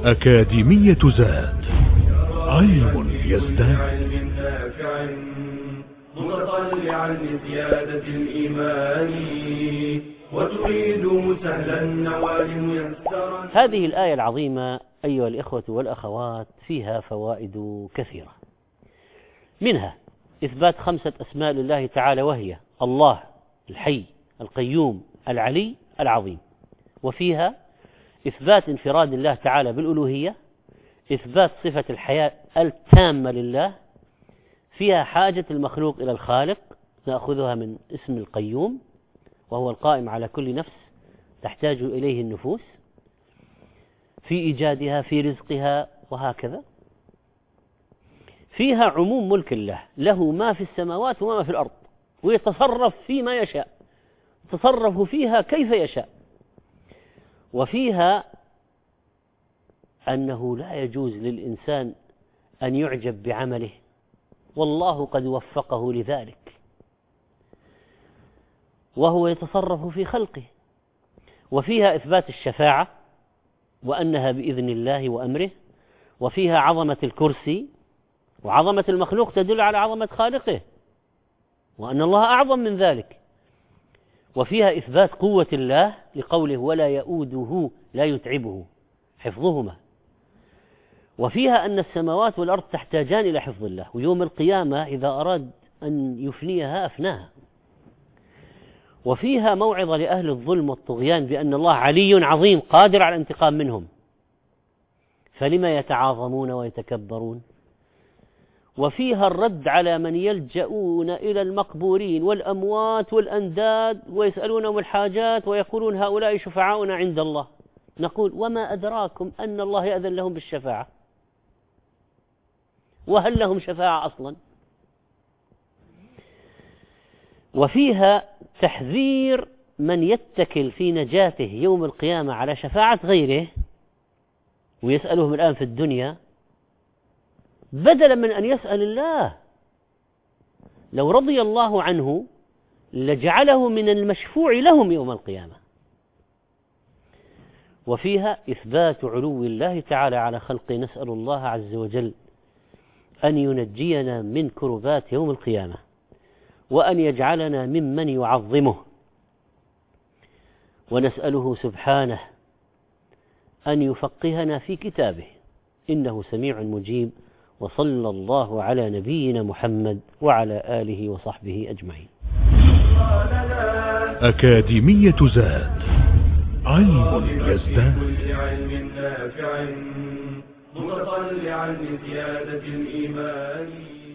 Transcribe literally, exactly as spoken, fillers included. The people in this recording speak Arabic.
أكاديمية زاد، علم يزداد. متطلعا لزيادة الإيمان وتريد سهلا النوال ميسرا. هذه الآية العظيمة أيها الإخوة والأخوات فيها فوائد كثيرة، منها إثبات خمسة أسماء لله تعالى، وهي الله الحي القيوم العلي العظيم. وفيها إثبات انفراد الله تعالى بالألوهية، إثبات صفة الحياة التامة لله. فيها حاجة المخلوق إلى الخالق، نأخذها من اسم القيوم وهو القائم على كل نفس تحتاج إليه النفوس في إيجادها في رزقها وهكذا. فيها عموم ملك الله، له ما في السماوات وما في الأرض، ويتصرف فيما يشاء، تصرف فيها كيف يشاء. وفيها أنه لا يجوز للإنسان أن يعجب بعمله، والله قد وفقه لذلك وهو يتصرف في خلقه. وفيها إثبات الشفاعة وأنها بإذن الله وأمره. وفيها عظمة الكرسي، وعظمة المخلوق تدل على عظمة خالقه وأن الله أعظم من ذلك. وفيها إثبات قوة الله لقوله ولا يؤوده لا يتعبه حفظهما. وفيها أن السماوات والأرض تحتاجان إلى حفظ الله، ويوم القيامة إذا أراد أن يفنيها أفناها. وفيها موعظة لأهل الظلم والطغيان بأن الله علي عظيم قادر على الانتقام منهم، فلما يتعاظمون ويتكبرون. وفيها الرد على من يلجؤون إلى المقبورين والأموات والأنداد ويسألونهم الحاجات ويقولون هؤلاء شفعاؤنا عند الله. نقول وما أدراكم أن الله يأذن لهم بالشفاعة؟ وهل لهم شفاعة أصلا؟ وفيها تحذير من يتكل في نجاته يوم القيامة على شفاعة غيره ويسألهم الآن في الدنيا، بدلا من أن يسأل الله. لو رضي الله عنه لجعله من المشفوع لهم يوم القيامة. وفيها إثبات علو الله تعالى على خلقه، نسأل الله عز وجل أن ينجينا من كربات يوم القيامة وأن يجعلنا ممن يعظمه. ونسأله سبحانه أن يفقهنا في كتابه إنه سميع مجيب. وصلى الله على نبينا محمد وعلى آله وصحبه أجمعين. أكاديمية زاد، علم يزداد. علم نافع متطلعا لزيادة الإيمان.